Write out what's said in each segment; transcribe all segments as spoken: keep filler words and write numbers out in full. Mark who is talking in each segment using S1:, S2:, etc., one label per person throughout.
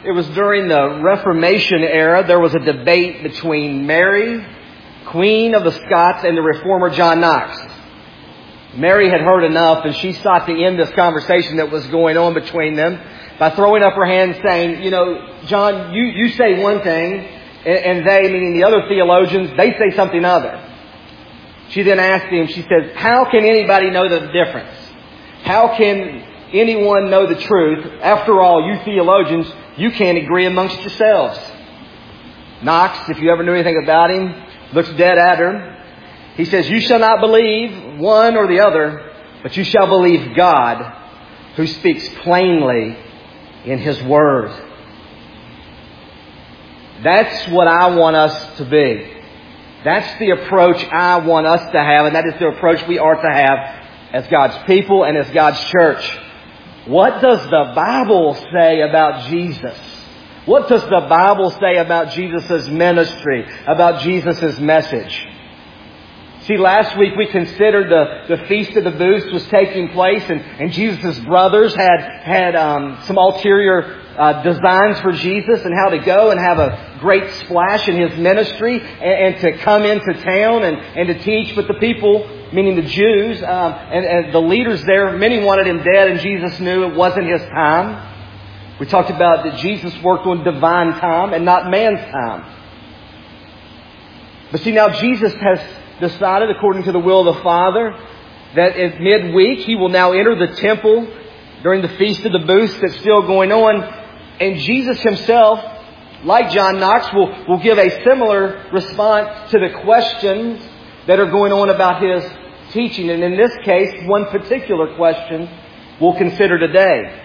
S1: it was during the Reformation era. There was a debate between Mary, Queen of the Scots, and the reformer John Knox. Mary had heard enough, and she sought to end this conversation that was going on between them by throwing up her hand saying, you know, John, you, you say one thing, and they, meaning the other theologians, they say something other. She then asked him, she says, how can anybody know the difference? How can anyone know the truth? After all, you theologians, you can't agree amongst yourselves. Knox, if you ever knew anything about him, looks dead at her. He says, you shall not believe one or the other, but you shall believe God, who speaks plainly in His Word. That's what I want us to be. That's the approach I want us to have, and that is the approach we are to have as God's people and as God's church. What does the Bible say about Jesus? What does the Bible say about Jesus' ministry, about Jesus' message? See, last week we considered the, the Feast of the Booths was taking place, and, and Jesus' brothers had, had um, some ulterior uh, designs for Jesus and how to go and have a great splash in His ministry and, and to come into town and, and to teach. But the people, meaning the Jews um, and, and the leaders there, many wanted Him dead, and Jesus knew it wasn't His time. We talked about that Jesus worked on divine time and not man's time. But see, now Jesus has decided, according to the will of the Father, that at midweek He will now enter the temple during the Feast of the Booths that's still going on. And Jesus Himself, like John Knox, will, will give a similar response to the questions that are going on about His teaching. And in this case, one particular question we'll consider today.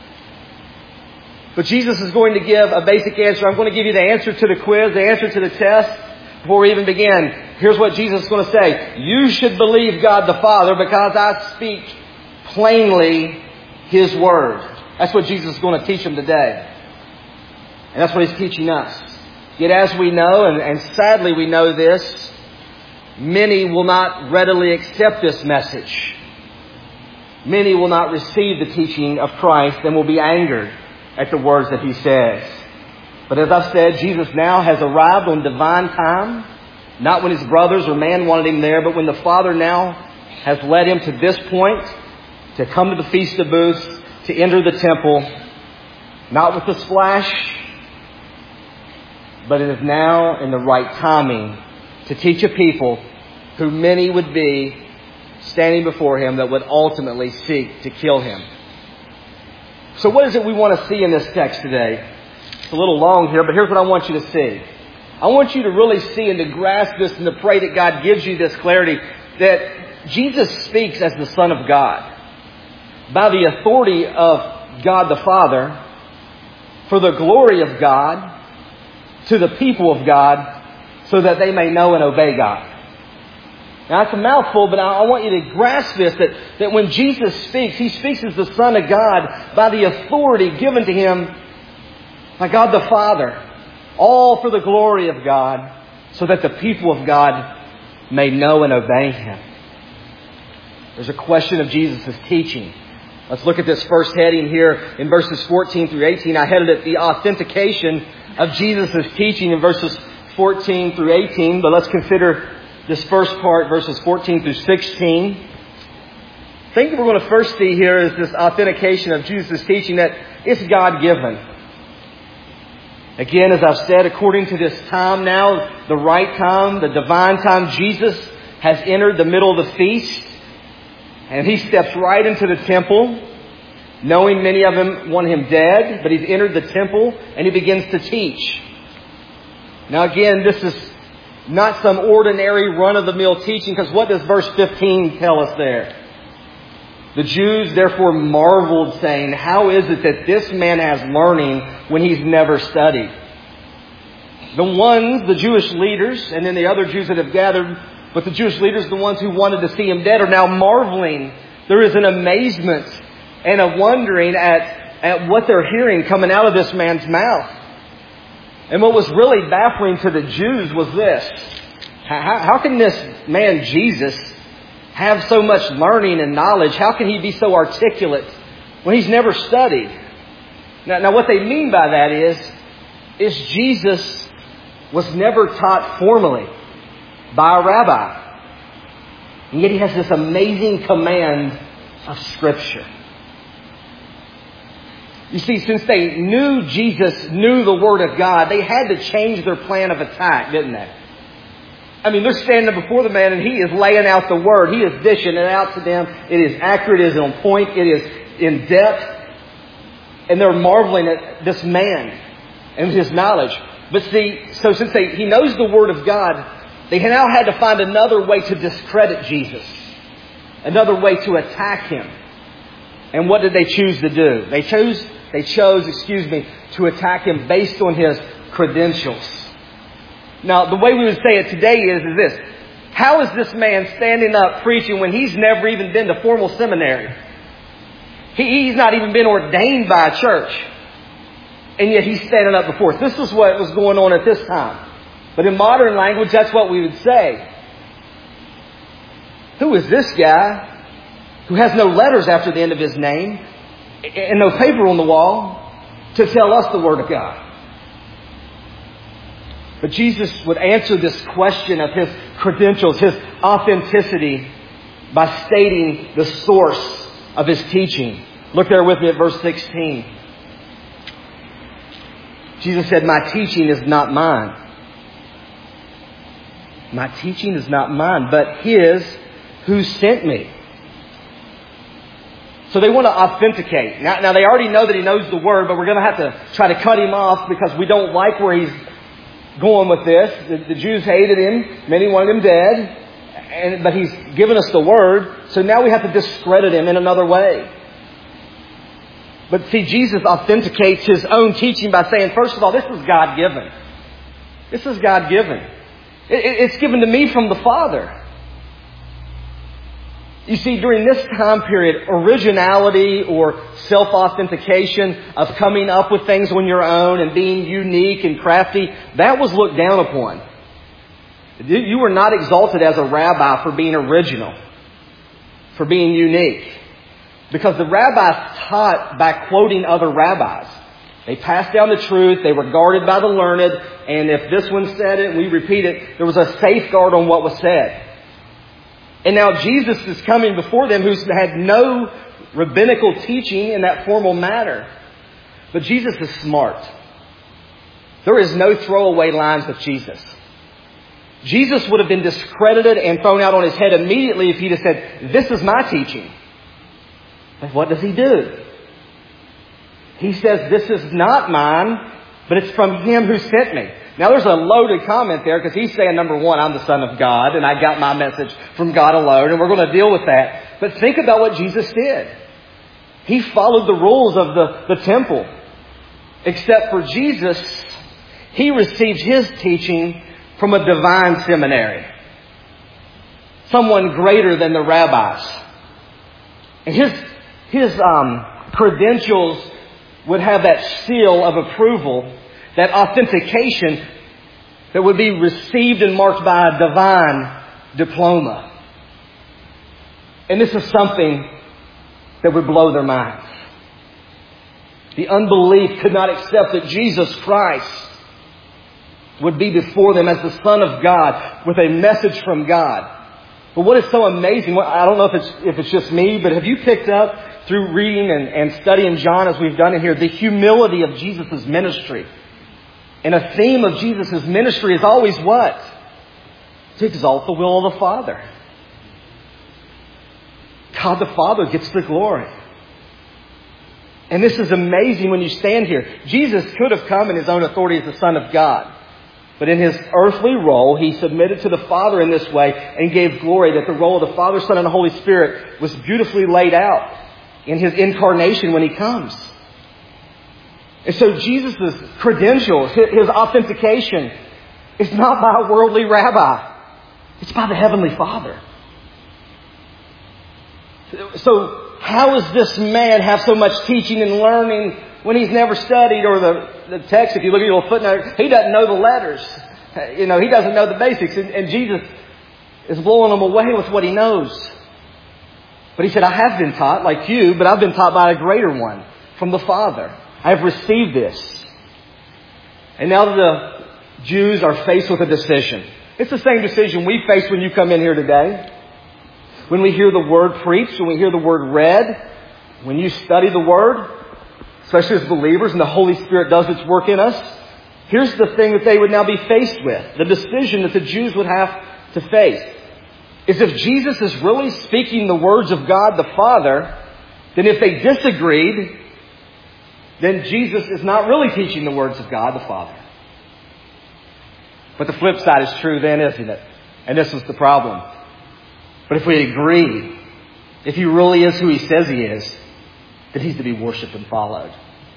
S1: But Jesus is going to give a basic answer. I'm going to give you the answer to the quiz, the answer to the test. Before we even begin, here's what Jesus is going to say. You should believe God the Father because I speak plainly His Word. That's what Jesus is going to teach them today. And that's what He's teaching us. Yet as we know, and, and sadly we know this, many will not readily accept this message. Many will not receive the teaching of Christ and will be angered at the words that He says. But as I've said, Jesus now has arrived on divine time. Not when His brothers or man wanted Him there, but when the Father now has led Him to this point, to come to the Feast of Booths, to enter the temple, not with a splash, but it is now in the right timing to teach a people who many would be standing before Him that would ultimately seek to kill Him. So what is it we want to see in this text today? It's a little long here, but here's what I want you to see. I want you to really see and to grasp this and to pray that God gives you this clarity that Jesus speaks as the Son of God by the authority of God the Father for the glory of God to the people of God so that they may know and obey God. Now, it's a mouthful, but I want you to grasp this, that, that when Jesus speaks, He speaks as the Son of God by the authority given to Him by God the Father, all for the glory of God, so that the people of God may know and obey Him. There's a question of Jesus' teaching. Let's look at this first heading here in verses fourteen through eighteen. I headed it the authentication of Jesus' teaching in verses fourteen through eighteen, but let's consider this first part, verses fourteen through sixteen. I think what we're going to first see here is this authentication of Jesus' teaching, that it's God-given. Again, as I've said, according to this time now, the right time, the divine time, Jesus has entered the middle of the feast. And He steps right into the temple, knowing many of them want Him dead. But He's entered the temple and He begins to teach. Now again, this is not some ordinary run-of-the-mill teaching, because what does verse fifteen tell us there? The Jews therefore marveled, saying, how is it that this man has learning when he's never studied? The ones, the Jewish leaders, and then the other Jews that have gathered, but the Jewish leaders, the ones who wanted to see Him dead, are now marveling. There is an amazement and a wondering at, at what they're hearing coming out of this man's mouth. And what was really baffling to the Jews was this. How, how can this man Jesus have so much learning and knowledge? How can He be so articulate when He's never studied? Now, now what they mean by that is, is Jesus was never taught formally by a rabbi. And yet he has this amazing command of Scripture. You see, since they knew Jesus, knew the Word of God, they had to change their plan of attack, didn't they? I mean, they're standing before the man and he is laying out the Word. He is dishing it out to them. It is accurate, it is on point, it is in depth. And they're marveling at this man and his knowledge. But see, so since they, he knows the Word of God, they now had to find another way to discredit Jesus. Another way to attack Him. And what did they choose to do? They chose, they chose, excuse me, to attack Him based on His credentials. Now, the way we would say it today is, is this. How is this man standing up preaching when he's never even been to formal seminary? He, he's not even been ordained by a church. And yet he's standing up before us. This is what was going on at this time. But in modern language, that's what we would say. Who is this guy who has no letters after the end of his name and no paper on the wall to tell us the Word of God? But Jesus would answer this question of His credentials, His authenticity, by stating the source of His teaching. Look there with me at verse sixteen. Jesus said, "My teaching is not mine. My teaching is not mine, but His who sent me." So they want to authenticate. Now, now they already know that He knows the Word, but we're going to have to try to cut Him off because we don't like where He's going with this. The, the Jews hated Him. Many wanted Him dead. And, but He's given us the Word. So now we have to discredit Him in another way. But see, Jesus authenticates His own teaching by saying, first of all, this is God-given. This is God-given. It, it, it's given to me from the Father. You see, during this time period, originality or self-authentication of coming up with things on your own and being unique and crafty, that was looked down upon. You were not exalted as a rabbi for being original, for being unique. Because the rabbis taught by quoting other rabbis. They passed down the truth, they were guarded by the learned, and if this one said it and we repeat it, there was a safeguard on what was said. And now Jesus is coming before them who's had no rabbinical teaching in that formal manner. But Jesus is smart. There is no throwaway lines with Jesus. Jesus would have been discredited and thrown out on his head immediately if he'd have said, "This is my teaching." But what does He do? He says, "This is not mine, but it's from Him who sent me." Now there's a loaded comment there because He's saying, number one, I'm the Son of God and I got my message from God alone, and we're going to deal with that. But think about what Jesus did. He followed the rules of the, the temple. Except for Jesus, He received His teaching from a divine seminary. Someone greater than the rabbis. And His, his um, credentials would have that seal of approval, that authentication that would be received and marked by a divine diploma. And this is something that would blow their minds. The unbelief could not accept that Jesus Christ would be before them as the Son of God with a message from God. But what is so amazing, I don't know if it's, if it's just me, but have you picked up through reading and, and studying John as we've done it here, the humility of Jesus' ministry? And a theme of Jesus' ministry is always what? To exalt the will of the Father. God the Father gets the glory. And this is amazing when you stand here. Jesus could have come in His own authority as the Son of God. But in His earthly role, He submitted to the Father in this way and gave glory that the role of the Father, Son, and the Holy Spirit was beautifully laid out in His incarnation when He comes. And so Jesus' credentials, His authentication, is not by a worldly rabbi. It's by the Heavenly Father. So how does this man have so much teaching and learning when he's never studied? Or the, the text, if you look at your little footnote, he doesn't know the letters. You know, he doesn't know the basics. And, and Jesus is blowing him away with what he knows. But He said, "I have been taught like you, but I've been taught by a greater one from the Father." I have received this. And now the Jews are faced with a decision. It's the same decision we face when you come in here today. When we hear the Word preached, when we hear the Word read, when you study the Word, especially as believers, and the Holy Spirit does its work in us, here's the thing that they would now be faced with. The decision that the Jews would have to face is if Jesus is really speaking the words of God the Father, then if they disagreed, then Jesus is not really teaching the words of God the Father. But the flip side is true then, isn't it? And this was the problem. But if we agree, if He really is who He says He is, then He's to be worshipped and followed.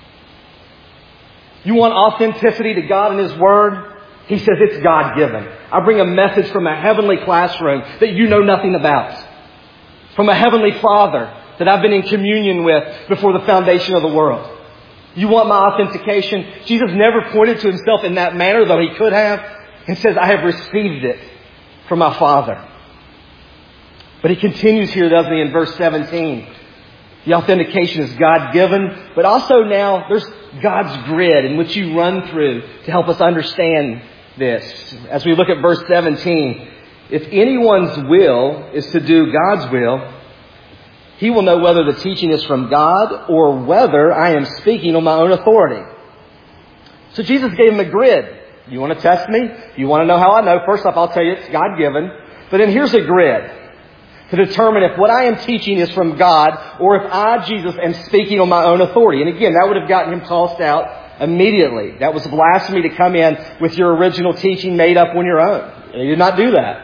S1: You want authenticity to God and His Word? He says it's God-given. I bring a message from a heavenly classroom that you know nothing about. From a heavenly Father that I've been in communion with before the foundation of the world. You want my authentication? Jesus never pointed to Himself in that manner, though He could have, and says, I have received it from my Father. But He continues here, doesn't He, in verse seventeen. The authentication is God-given, but also now there's God's grid in which you run through to help us understand this. As we look at verse seventeen, if anyone's will is to do God's will, he will know whether the teaching is from God or whether I am speaking on my own authority. So Jesus gave him a grid. You want to test me? You want to know how I know? First off, I'll tell you it's God-given. But then here's a grid to determine if what I am teaching is from God or if I, Jesus, am speaking on my own authority. And again, that would have gotten him tossed out immediately. That was blasphemy to come in with your original teaching made up on your own. He did not do that.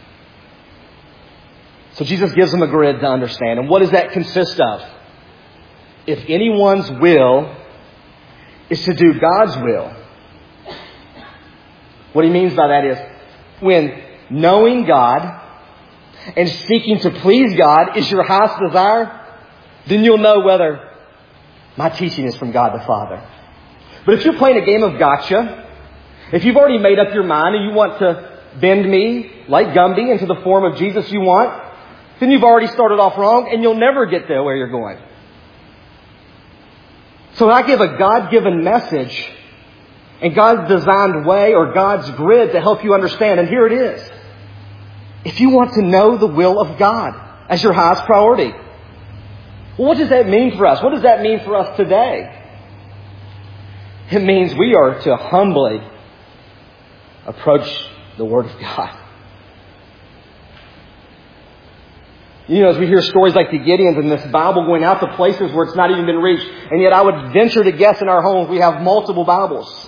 S1: So Jesus gives them a grid to understand. And what does that consist of? If anyone's will is to do God's will. What he means by that is when knowing God and seeking to please God is your highest desire, then you'll know whether my teaching is from God the Father. But if you're playing a game of gotcha, if you've already made up your mind and you want to bend me like Gumby into the form of Jesus you want, then you've already started off wrong and you'll never get there where you're going. So I give a God-given message and God's designed way or God's grid to help you understand. And here it is. If you want to know the will of God as your highest priority, well, what does that mean for us? What does that mean for us today? It means we are to humbly approach the Word of God. You know, as we hear stories like the Gideons and this Bible going out to places where it's not even been reached, and yet I would venture to guess in our homes we have multiple Bibles.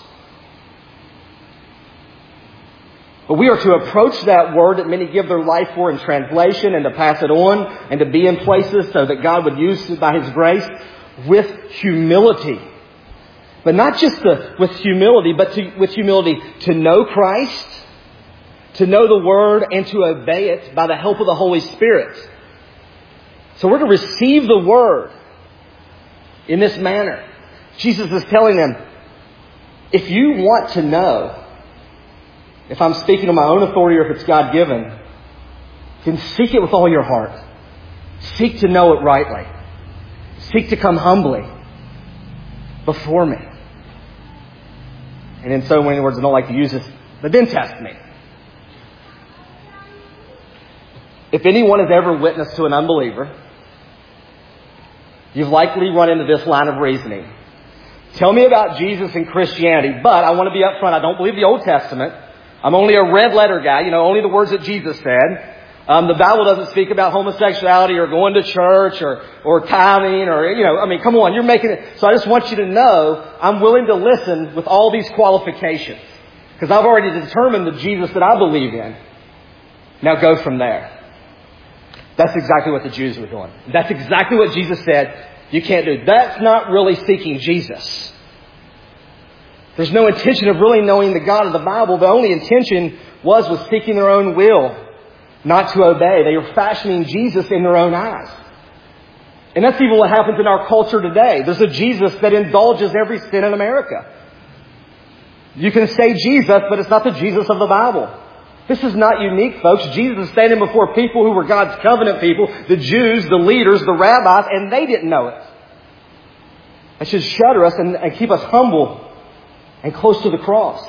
S1: But we are to approach that Word that many give their life for in translation and to pass it on and to be in places so that God would use it by His grace with humility. But not just the, with humility, but to, with humility to know Christ, to know the Word, and to obey it by the help of the Holy Spirit. So we're to receive the Word in this manner. Jesus is telling them, if you want to know if I'm speaking on my own authority or if it's God-given, then seek it with all your heart. Seek to know it rightly. Seek to come humbly before me. And in so many words, I don't like to use this, but then test me. If anyone has ever witnessed to an unbeliever, you've likely run into this line of reasoning. Tell me about Jesus and Christianity, but I want to be upfront. I don't believe the Old Testament. I'm only a red letter guy, you know, only the words that Jesus said. Um, the Bible doesn't speak about homosexuality or going to church or, or tithing or, you know, I mean, come on, you're making it. So I just want you to know I'm willing to listen with all these qualifications because I've already determined the Jesus that I believe in. Now go from there. That's exactly what the Jews were doing. That's exactly what Jesus said you can't do. That's not really seeking Jesus. There's no intention of really knowing the God of the Bible. The only intention was was seeking their own will, not to obey. They were fashioning Jesus in their own eyes. And that's even what happens in our culture today. There's a Jesus that indulges every sin in America. You can say Jesus, but it's not the Jesus of the Bible. This is not unique, folks. Jesus is standing before people who were God's covenant people, the Jews, the leaders, the rabbis, and they didn't know it. That should shudder us and, and keep us humble and close to the cross.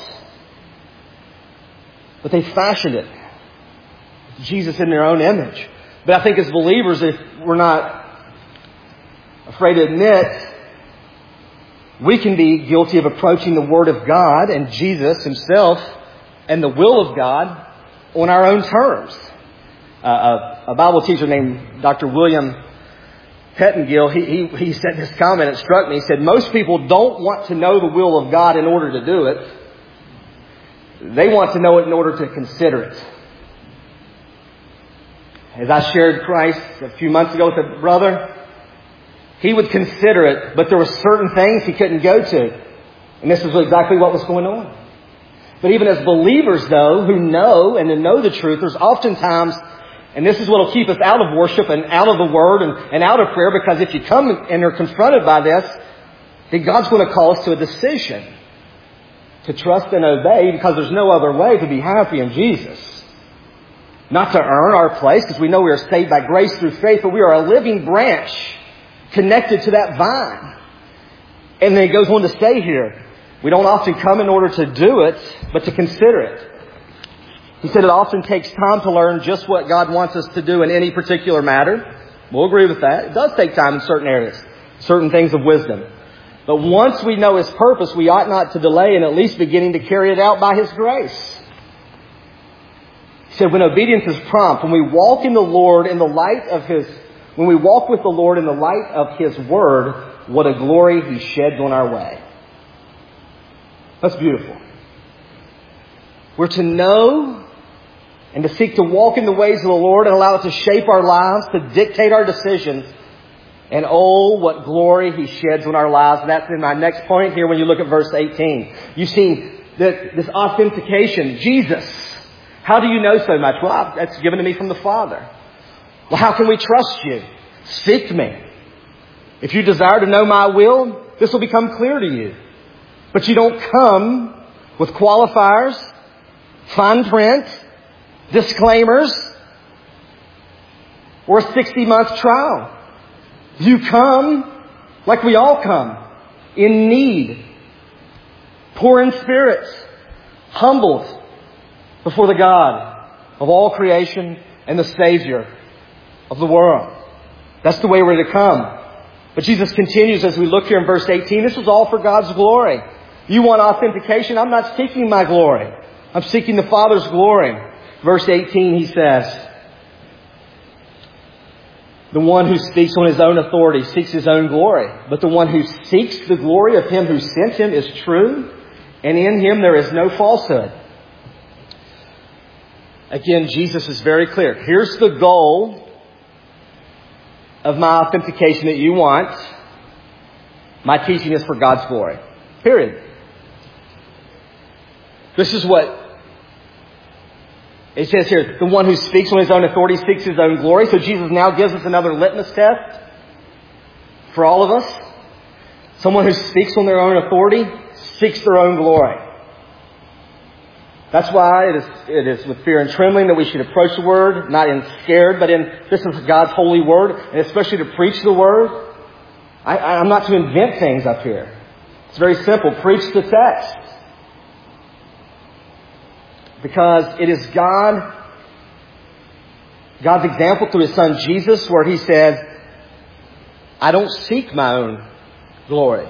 S1: But they fashioned it. Jesus in their own image. But I think as believers, if we're not afraid to admit, we can be guilty of approaching the Word of God and Jesus Himself and the will of God on our own terms. Uh, a, a Bible teacher named Doctor William Pettingill, he, he, he said this comment, it struck me. He said, most people don't want to know the will of God in order to do it. They want to know it in order to consider it. As I shared Christ a few months ago with a brother, he would consider it, but there were certain things he couldn't go to. And this is exactly what was going on. But even as believers, though, who know and to know the truth, there's oftentimes, and this is what will keep us out of worship and out of the Word and, and out of prayer, because if you come and are confronted by this, then God's going to call us to a decision to trust and obey, because there's no other way to be happy in Jesus. Not to earn our place, because we know we are saved by grace through faith, but we are a living branch connected to that vine. And then it goes on to say here, we don't often come in order to do it, but to consider it. He said it often takes time to learn just what God wants us to do in any particular matter. We'll agree with that. It does take time in certain areas, certain things of wisdom. But once we know His purpose, we ought not to delay in at least beginning to carry it out by His grace. He said when obedience is prompt, when we walk in the Lord in the light of His, when we walk with the Lord in the light of His Word, what a glory He sheds on our way. That's beautiful. We're to know and to seek to walk in the ways of the Lord and allow it to shape our lives, to dictate our decisions. And oh, what glory He sheds on our lives. And that's in my next point here when you look at verse eighteen. You see that this authentication, Jesus. How do you know so much? Well, that's given to me from the Father. Well, how can we trust you? Seek me. If you desire to know my will, this will become clear to you. But you don't come with qualifiers, fine print, disclaimers, or a sixty-month trial. You come like we all come, in need, poor in spirit, humbled before the God of all creation and the Savior of the world. That's the way we're to come. But Jesus continues as we look here in verse eighteen. This is all for God's glory. You want authentication? I'm not seeking my glory. I'm seeking the Father's glory. Verse eighteen, He says, the one who speaks on his own authority seeks his own glory. But the one who seeks the glory of Him who sent him is true, and in Him there is no falsehood. Again, Jesus is very clear. Here's the goal of my authentication that you want. My teaching is for God's glory. Period. This is what it says here. The one who speaks on his own authority seeks his own glory. So Jesus now gives us another litmus test for all of us. Someone who speaks on their own authority seeks their own glory. That's why it is, it is with fear and trembling that we should approach the Word, not in scared, but in this is God's holy Word, and especially to preach the Word. I, I'm not to invent things up here. It's very simple. Preach the text. Because it is God, God's example through His Son Jesus, where He said, I don't seek my own glory.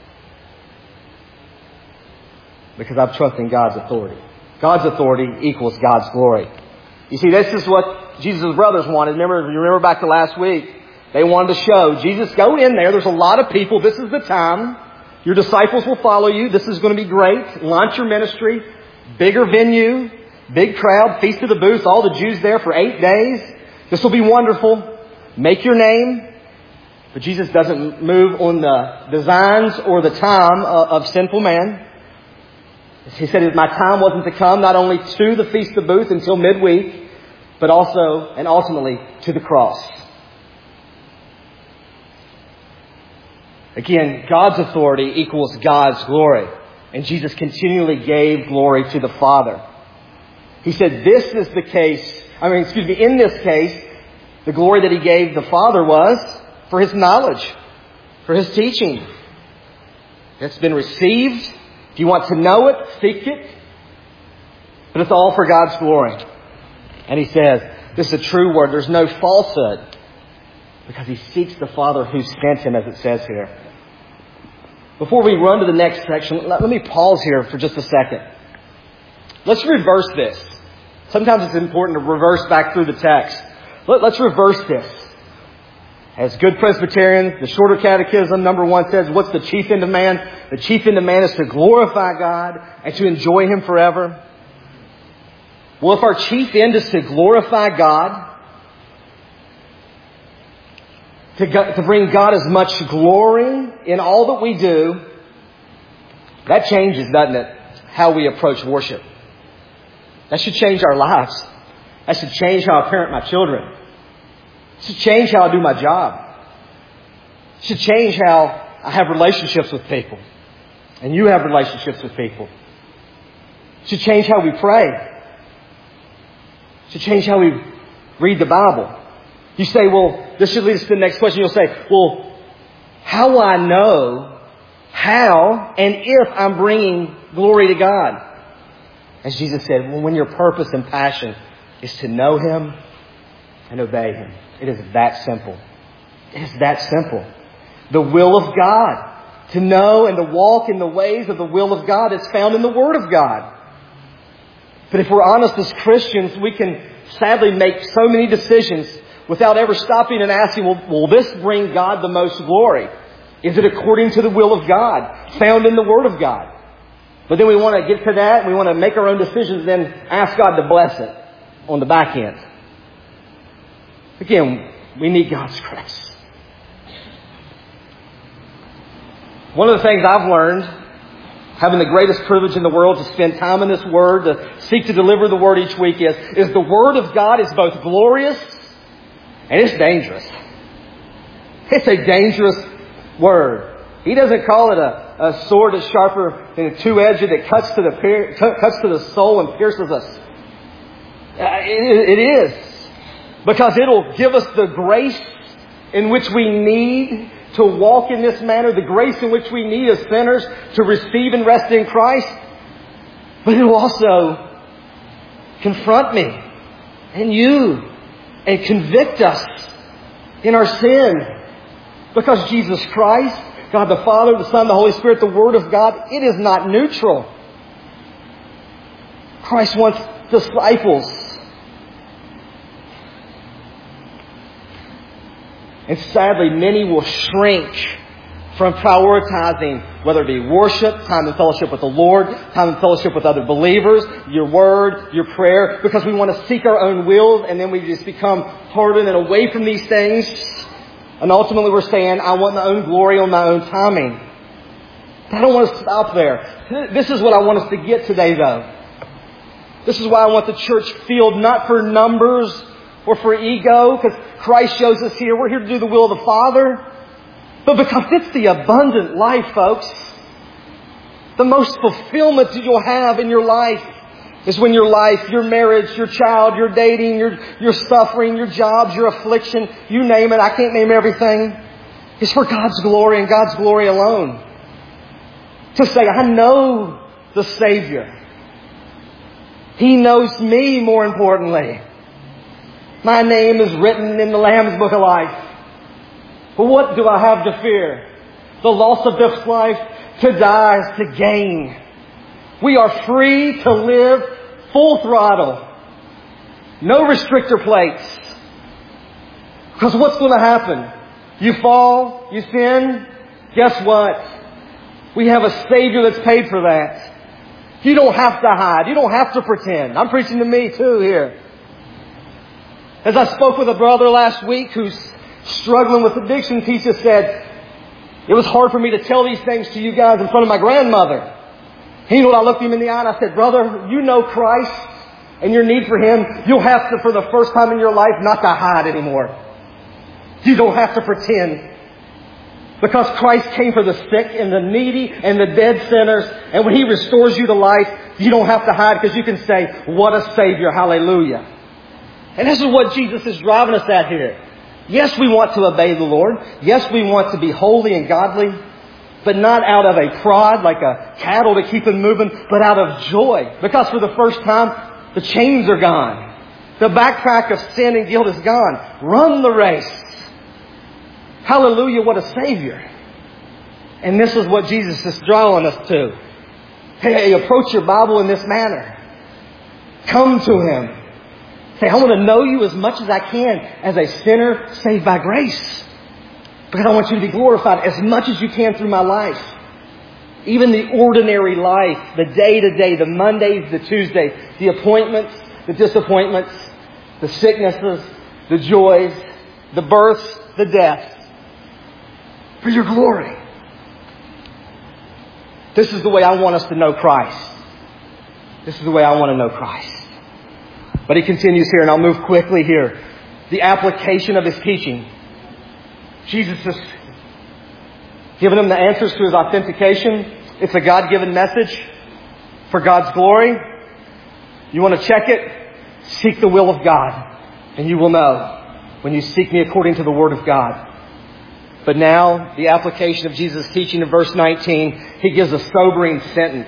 S1: Because I'm trusting God's authority. God's authority equals God's glory. You see, this is what Jesus' brothers wanted. Remember, you remember back to last week. They wanted to show, Jesus, go in there. There's a lot of people. This is the time. Your disciples will follow you. This is going to be great. Launch your ministry. Bigger venue. Big crowd. Feast of the Booths. All the Jews there for eight days. This will be wonderful. Make your name. But Jesus doesn't move on the designs or the time of sinful man. He said, my time wasn't to come not only to the Feast of Booths until midweek, but also and ultimately to the cross. Again, God's authority equals God's glory. And Jesus continually gave glory to the Father. He said, this is the case, I mean, excuse me, in this case, the glory that He gave the Father was for His knowledge, for His teaching, It's been received. If you want to know it, seek it. But it's all for God's glory. And he says, this is a true word. There's no falsehood. Because he seeks the Father who sent him, as it says here. Before we run to the next section, let, let me pause here for just a second. Let's reverse this. Sometimes it's important to reverse back through the text. Let, let's reverse this. As good Presbyterians, the Shorter Catechism, number one says, what's the chief end of man? The chief end of man is to glorify God and to enjoy Him forever. Well, if our chief end is to glorify God, to, go, to bring God as much glory in all that we do, that changes, doesn't it, how we approach worship. That should change our lives. That should change how I parent my children. It should change how I do my job. It should change how I have relationships with people. And you have relationships with people. It should change how we pray. It should change how we read the Bible. You say, well, this should lead us to the next question. You'll say, well, how will I know how and if I'm bringing glory to God? As Jesus said, well, when your purpose and passion is to know Him and obey Him. It is that simple. It is that simple. The will of God. To know and to walk in the ways of the will of God is found in the Word of God. But if we're honest as Christians, we can sadly make so many decisions without ever stopping and asking, well, will this bring God the most glory? Is it according to the will of God, found in the Word of God? But then we want to get to that, and we want to make our own decisions and then ask God to bless it on the back end. Again, we need God's grace. One of the things I've learned, having the greatest privilege in the world to spend time in this Word, to seek to deliver the Word each week, is, is the Word of God is both glorious and it's dangerous. It's a dangerous Word. He doesn't call it a, a sword that's sharper than a two-edged that cuts to the cuts to the soul and pierces us. Uh, it, it is. Because it'll give us the grace in which we need to walk in this manner, the grace in which we need as sinners to receive and rest in Christ. But it will also confront me and you and convict us in our sin. Because Jesus Christ, God the Father, the Son, the Holy Spirit, the Word of God, it is not neutral. Christ wants disciples. And sadly, many will shrink from prioritizing, whether it be worship, time and fellowship with the Lord, time and fellowship with other believers, your word, your prayer, because we want to seek our own wills, and then we just become hardened and away from these things. And ultimately we're saying, I want my own glory on my own timing. But I don't want to stop there. This is what I want us to get today, though. This is why I want the church filled not for numbers or for ego, because Christ shows us here, we're here to do the will of the Father, but because it's the abundant life, folks. The most fulfillment that you'll have in your life is when your life, your marriage, your child, your dating, your, your suffering, your jobs, your affliction, you name it, I can't name everything, is for God's glory and God's glory alone. To say, I know the Savior. He knows me, more importantly. My name is written in the Lamb's Book of Life. But what do I have to fear? The loss of this life. To die is to gain. We are free to live full throttle. No restrictor plates. Because what's going to happen? You fall, you sin. Guess what? We have a Savior that's paid for that. You don't have to hide. You don't have to pretend. I'm preaching to me too here. As I spoke with a brother last week who's struggling with addictions, he just said, it was hard for me to tell these things to you guys in front of my grandmother. And you know what? I looked him in the eye and I said, brother, you know Christ and your need for Him. You'll have to, for the first time in your life, not to hide anymore. You don't have to pretend. Because Christ came for the sick and the needy and the dead sinners. And when He restores you to life, you don't have to hide, because you can say, what a Savior. Hallelujah. And this is what Jesus is driving us at here. Yes, we want to obey the Lord. Yes, we want to be holy and godly. But not out of a prod like a cattle to keep them moving, but out of joy. Because for the first time, the chains are gone. The backpack of sin and guilt is gone. Run the race. Hallelujah, what a Savior. And this is what Jesus is drawing us to. Hey, approach your Bible in this manner. Come to Him. Say, I want to know you as much as I can as a sinner saved by grace. Because I want you to be glorified as much as you can through my life. Even the ordinary life, the day-to-day, the Mondays, the Tuesdays, the appointments, the disappointments, the sicknesses, the joys, the births, the deaths. For your glory. This is the way I want us to know Christ. This is the way I want to know Christ. But he continues here, and I'll move quickly here. The application of his teaching. Jesus has given him the answers to his authentication. It's a God-given message for God's glory. You want to check it? Seek the will of God, and you will know when you seek me according to the Word of God. But now, the application of Jesus' teaching in verse nineteen, he gives a sobering sentence.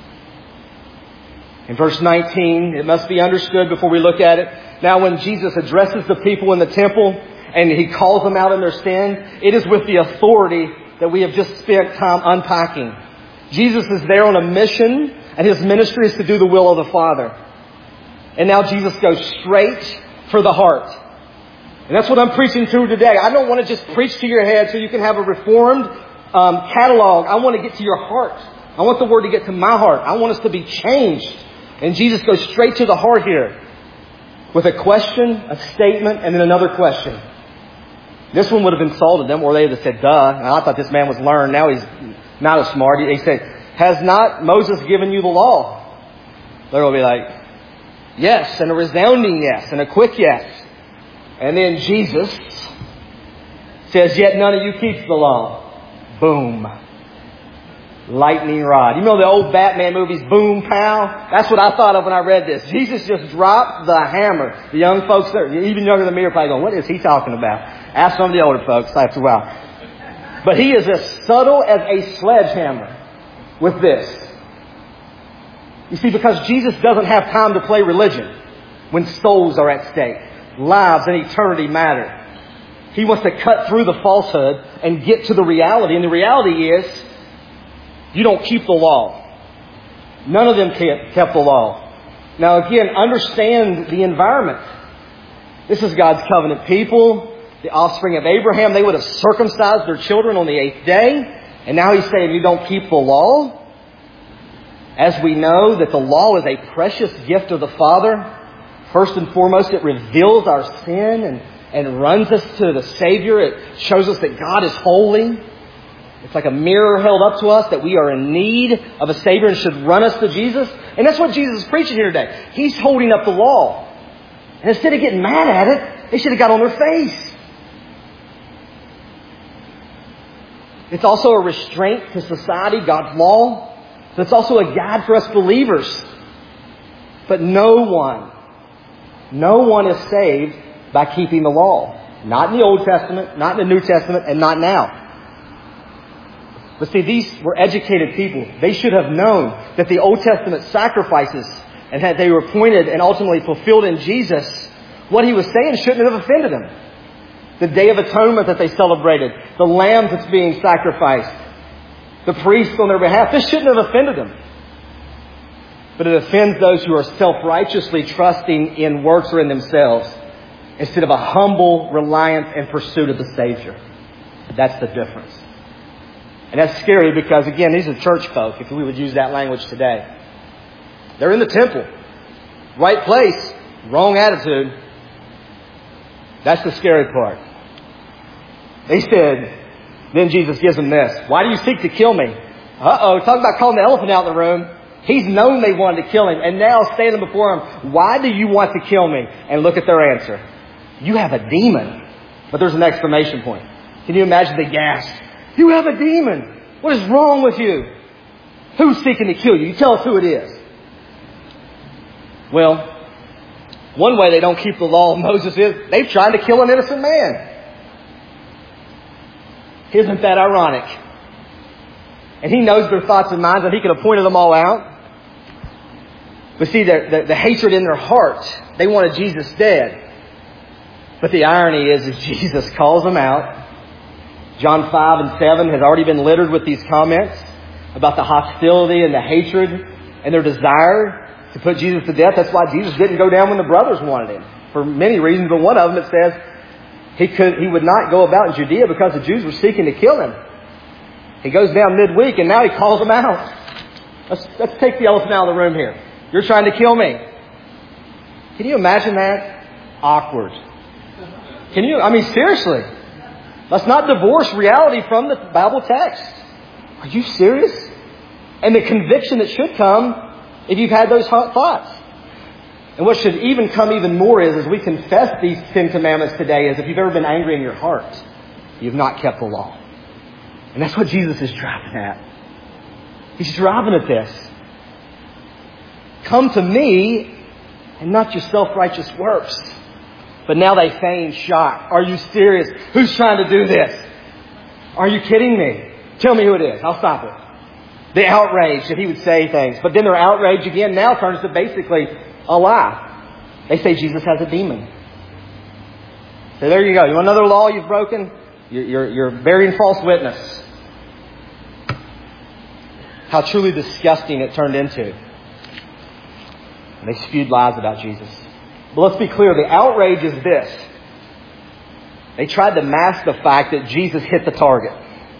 S1: In verse nineteen, it must be understood before we look at it. Now, when Jesus addresses the people in the temple and he calls them out in their sin, it is with the authority that we have just spent time unpacking. Jesus is there on a mission, and his ministry is to do the will of the Father. And now Jesus goes straight for the heart. And that's what I'm preaching to today. I don't want to just preach to your head so you can have a reformed um, catalog. I want to get to your heart. I want the Word to get to my heart. I want us to be changed. And Jesus goes straight to the heart here with a question, a statement, and then another question. This one would have insulted them, or they would have said, duh. And I thought this man was learned. Now he's not as smart. He said, has not Moses given you the law? They're going to be like, yes, and a resounding yes, and a quick yes. And then Jesus says, yet none of you keeps the law. Boom. Lightning rod. You know the old Batman movies, Boom Pow? That's what I thought of when I read this. Jesus just dropped the hammer. The young folks, even younger than me, are probably going, what is he talking about? Ask some of the older folks after a while. But he is as subtle as a sledgehammer with this. You see, because Jesus doesn't have time to play religion when souls are at stake. Lives and eternity matter. He wants to cut through the falsehood and get to the reality. And the reality is, you don't keep the law. None of them kept the law. Now again, understand the environment. This is God's covenant people, the offspring of Abraham. They would have circumcised their children on the eighth day. And now he's saying you don't keep the law. As we know that the law is a precious gift of the Father. First and foremost, it reveals our sin and, and runs us to the Savior. It shows us that God is holy. It's like a mirror held up to us that we are in need of a Savior and should run us to Jesus. And that's what Jesus is preaching here today. He's holding up the law. And instead of getting mad at it, they should have got on their face. It's also a restraint to society, God's law. So it's also a guide for us believers. But no one, no one is saved by keeping the law. Not in the Old Testament, not in the New Testament, and not now. But see, these were educated people. They should have known that the Old Testament sacrifices and that they were appointed and ultimately fulfilled in Jesus, what he was saying shouldn't have offended them. The Day of Atonement that they celebrated, the lamb that's being sacrificed, the priests on their behalf, this shouldn't have offended them. But it offends those who are self-righteously trusting in works or in themselves instead of a humble reliance and pursuit of the Savior. That's the difference. And that's scary because, again, these are church folk, if we would use that language today. They're in the temple. Right place, wrong attitude. That's the scary part. They said, then Jesus gives them this. Why do you seek to kill me? Uh-oh, talking about calling the elephant out in the room. He's known they wanted to kill him. And now standing before him, why do you want to kill me? And look at their answer. You have a demon. But there's an exclamation point. Can you imagine the gasp? You have a demon. What is wrong with you? Who's seeking to kill you? You tell us who it is. Well, one way they don't keep the law of Moses is they've tried to kill an innocent man. Isn't that ironic? And He knows their thoughts and minds, and He could have pointed them all out. But see, the, the, the hatred in their heart, they wanted Jesus dead. But the irony is, is Jesus calls them out. John five and seven has already been littered with these comments about the hostility and the hatred and their desire to put Jesus to death. That's why Jesus didn't go down when the brothers wanted Him. For many reasons, but one of them, it says, he could he would not go about in Judea because the Jews were seeking to kill Him. He goes down midweek and now He calls them out. Let's, let's take the elephant out of the room here. You're trying to kill me. Can you imagine that? Awkward. Can you? I mean, seriously. Let's not divorce reality from the Bible text. Are you serious? And the conviction that should come if you've had those thoughts. And what should even come even more is, as we confess these Ten Commandments today, is if you've ever been angry in your heart, you've not kept the law. And that's what Jesus is driving at. He's driving at this. Come to me and not your self-righteous works. But now they feign shock. Are you serious? Who's trying to do this? Are you kidding me? Tell me who it is. I'll stop it. The outrage that He would say things. But then their outrage again now turns to basically a lie. They say Jesus has a demon. So there you go. You want another law you've broken? You're, you're, you're bearing false witness. How truly disgusting it turned into. And they spewed lies about Jesus. But let's be clear, the outrage is this. They tried to mask the fact that Jesus hit the target.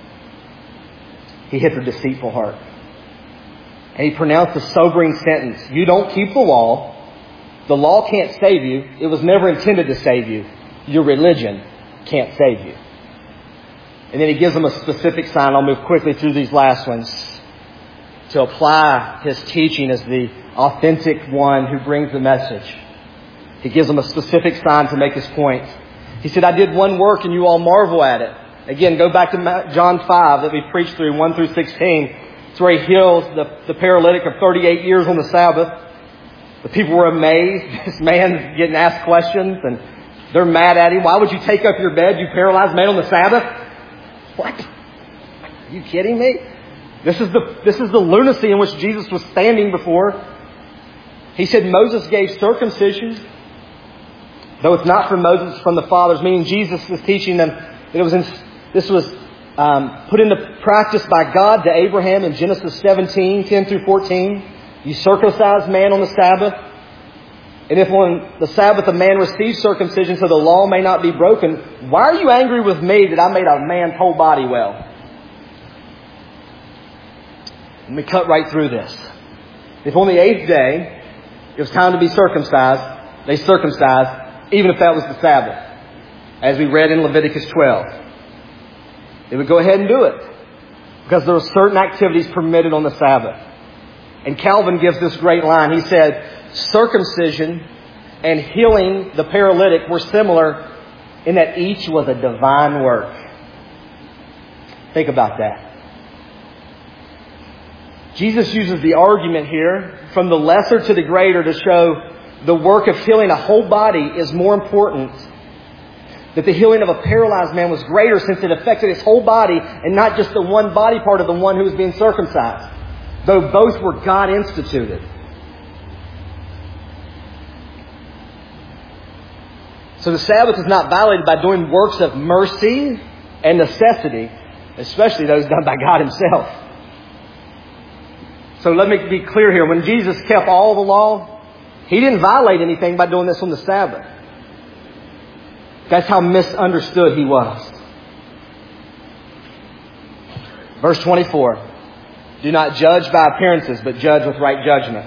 S1: He hit the deceitful heart. And He pronounced a sobering sentence. You don't keep the law. The law can't save you. It was never intended to save you. Your religion can't save you. And then He gives them a specific sign. I'll move quickly through these last ones. To apply His teaching as the authentic one who brings the message. He gives them a specific sign to make His point. He said, I did one work and you all marvel at it. Again, go back to John five that we preached through, one through sixteen. It's where He heals the, the paralytic of thirty-eight years on the Sabbath. The people were amazed. This man's getting asked questions and they're mad at Him. Why would you take up your bed, you paralyzed man, on the Sabbath? What? Are you kidding me? This is the, this is the lunacy in which Jesus was standing before. He said Moses gave circumcision, though it's not from Moses, it's from the fathers. Meaning Jesus was teaching them that it was in, this was um, put into practice by God to Abraham in Genesis seventeen, ten through fourteen. You circumcise man on the Sabbath. And if on the Sabbath a man receives circumcision so the law may not be broken, why are you angry with me that I made a man's whole body well? Let me cut right through this. If on the eighth day it was time to be circumcised, they circumcised, even if that was the Sabbath. As we read in Leviticus twelve. They would go ahead and do it. Because there were certain activities permitted on the Sabbath. And Calvin gives this great line. He said, circumcision and healing the paralytic were similar in that each was a divine work. Think about that. Jesus uses the argument here from the lesser to the greater to show the work of healing a whole body is more important. That the healing of a paralyzed man was greater since it affected his whole body and not just the one body part of the one who was being circumcised. Though both were God instituted. So the Sabbath is not violated by doing works of mercy and necessity, especially those done by God Himself. So let me be clear here. When Jesus kept all the law, He didn't violate anything by doing this on the Sabbath. That's how misunderstood He was. Verse twenty-four. Do not judge by appearances, but judge with right judgment.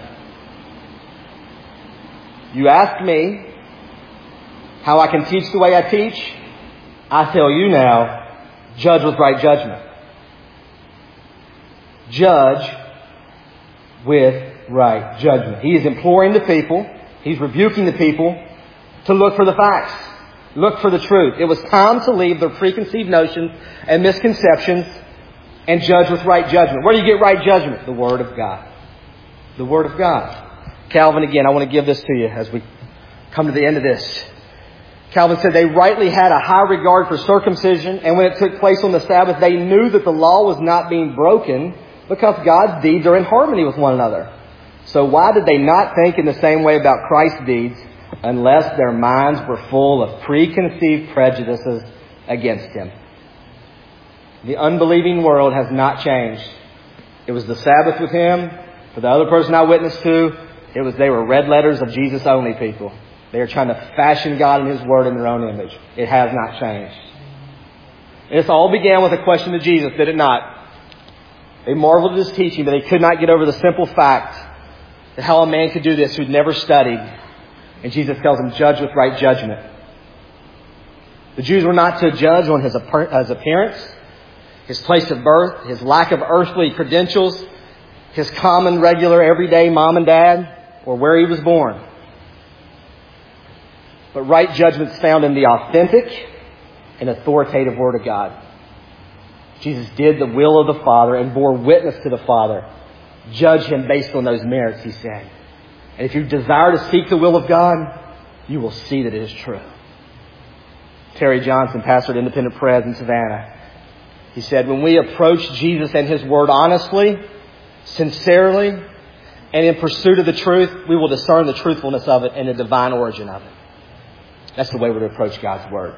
S1: You ask me how I can teach the way I teach. I tell you now, judge with right judgment. Judge with right judgment. He is imploring the people, He's rebuking the people to look for the facts. Look for the truth. It was time to leave their preconceived notions and misconceptions and judge with right judgment. Where do you get right judgment? The Word of God. The Word of God. Calvin, again, I want to give this to you as we come to the end of this. Calvin said they rightly had a high regard for circumcision, and when it took place on the Sabbath, they knew that the law was not being broken because God's deeds are in harmony with one another. So why did they not think in the same way about Christ's deeds unless their minds were full of preconceived prejudices against Him? The unbelieving world has not changed. It was the Sabbath with Him. For the other person I witnessed to, it was they were red letters of Jesus only people. They are trying to fashion God and His Word in their own image. It has not changed. And this all began with a question to Jesus, did it not? They marveled at His teaching, but they could not get over the simple fact that how a man could do this who'd never studied. And Jesus tells them, judge with right judgment. The Jews were not to judge on his appearance, his place of birth, his lack of earthly credentials, his common, regular, everyday mom and dad, or where he was born. But right judgment's found in the authentic and authoritative Word of God. Jesus did the will of the Father and bore witness to the Father. Judge Him based on those merits, He said. And if you desire to seek the will of God, you will see that it is true. Terry Johnson, pastor at Independent Pres in Savannah, he said, when we approach Jesus and His Word honestly, sincerely, and in pursuit of the truth, we will discern the truthfulness of it and the divine origin of it. That's the way we're to approach God's Word.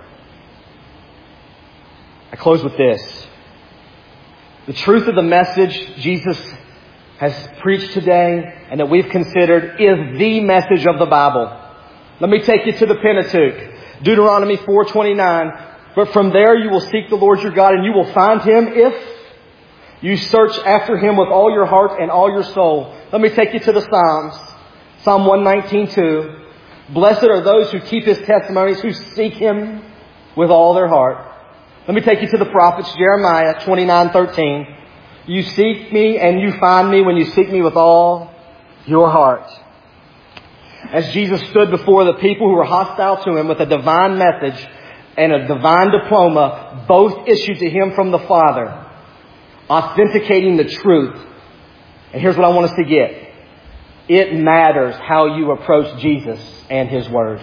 S1: I close with this. The truth of the message Jesus has preached today and that we've considered is the message of the Bible. Let me take you to the Pentateuch. Deuteronomy four twenty-nine. But from there you will seek the Lord your God and you will find Him if you search after Him with all your heart and all your soul. Let me take you to the Psalms. Psalm one nineteen two. Blessed are those who keep His testimonies, who seek Him with all their heart. Let me take you to the prophets. Jeremiah twenty-nine thirteen. You seek me and you find me when you seek me with all your heart. As Jesus stood before the people who were hostile to Him with a divine message and a divine diploma, both issued to Him from the Father, authenticating the truth. And here's what I want us to get. It matters how you approach Jesus and His Word.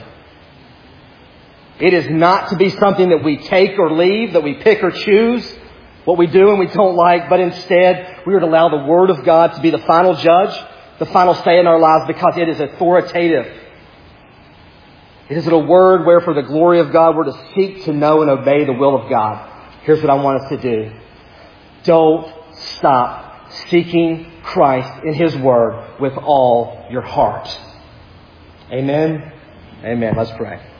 S1: It is not to be something that we take or leave, that we pick or choose what we do and we don't like, but instead we are to allow the Word of God to be the final judge, the final say in our lives, because it is authoritative. It is a word where for the glory of God we're to seek to know and obey the will of God. Here's what I want us to do. Don't stop seeking Christ in His Word with all your heart. Amen. Amen. Let's pray.